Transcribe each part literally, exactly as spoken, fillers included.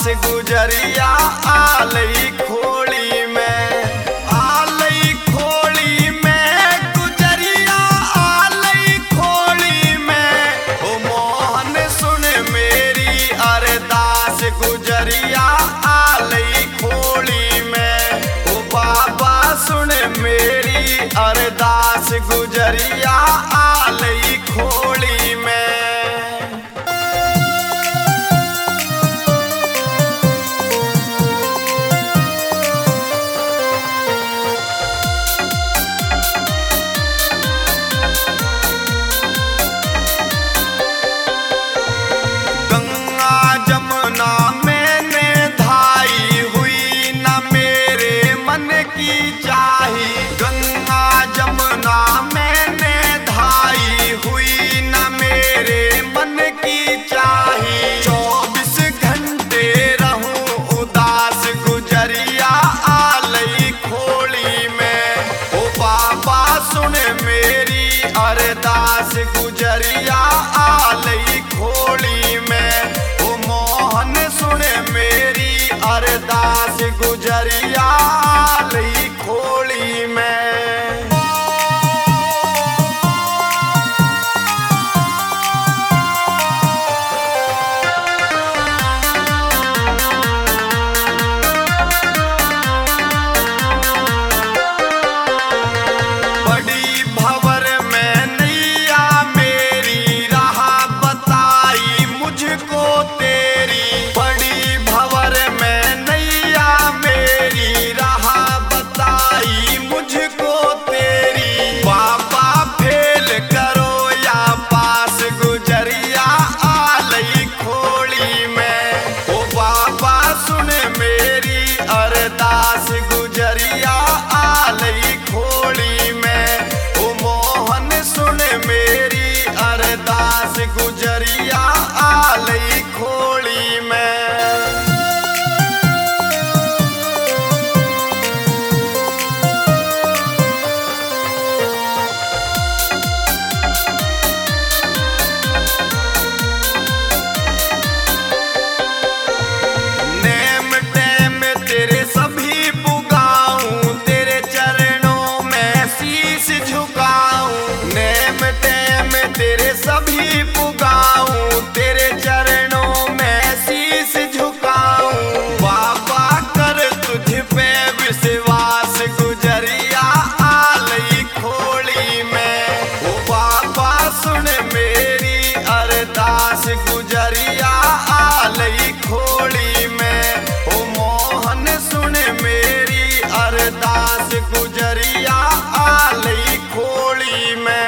गुजरिया आलई खोली में, आलई खोली में गुजरिया आलई खोली में। ओ मोहन सुन मेरी अरदास गुजरिया आलई खोली में। ओ बाबा सुन मेरी अरदास गुजरिया आलई खोली में। गंगा जमुना मैंने धाई हुई न मेरे मन की चाही। चौबीस घंटे रहूं उदास गुजरिया आलई खोली में। ओ बाबा सुन मेरी अरदास गुजरिया आलई खोली में। ओ मोहन सुन मेरी अरदास गुजरिया आलई खोली में। बड़ी भंवर में नैया मेरी राह बताई मुझको तेरी। बड़ी भंवर में नैया मेरी राह बताई मुझको तेरी। बाबा फेल करो या पास गुजरिया आलई खोली में। ओ बाबा सुन मेरी अरदास गुजरिया आलई खोली में। ओ मोहन सुन मेरी अरदास गुजरिया आलई खोली में। नेम टेम तेरे सभी पुगाऊं, तेरे चरणों में शीश झुकाऊं। नेम टेम तेरे सभी पुगाऊं, तेरे चरणों में शीश झुकाऊं। बाबा कर तुझ पे विश्वास गुजरिया आलई खोली में। ओ बाबा सुन मेरी अरदास गुजरिया आलई खोली में। ओ मोहन सुन मेरी अरदास गुजरिया आलई खोली में।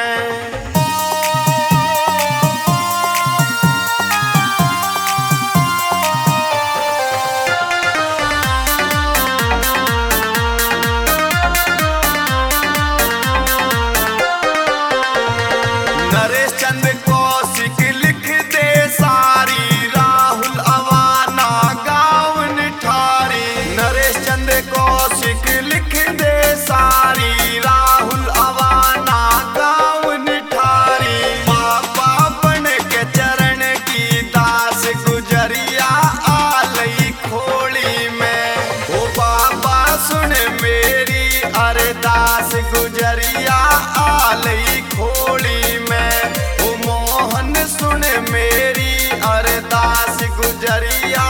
नरेश चंद्र कौशिक लिख दे सारी, राहुल अवाना गाँव निठारी। नरेश चंद्र कौशिक लिख दे सारी, राहुल अवाना गाँव निठारी। बाबा बन के चरण की दास गुजरिया आलई खोली में। ओ बाबा सुन मेरी अरदास गुजरिया आलई खोली में। ओ मोहन सुन मेरी अरदास गुजरिया